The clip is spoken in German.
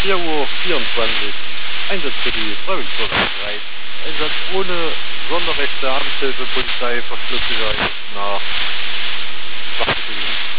4:24 Uhr. Einsatz für die Freiwilligfeuerwehr 3. Einsatz ohne Sonderrechte, Amtshilfe, Polizei, Verschlusssicherheit nach Wachdienst.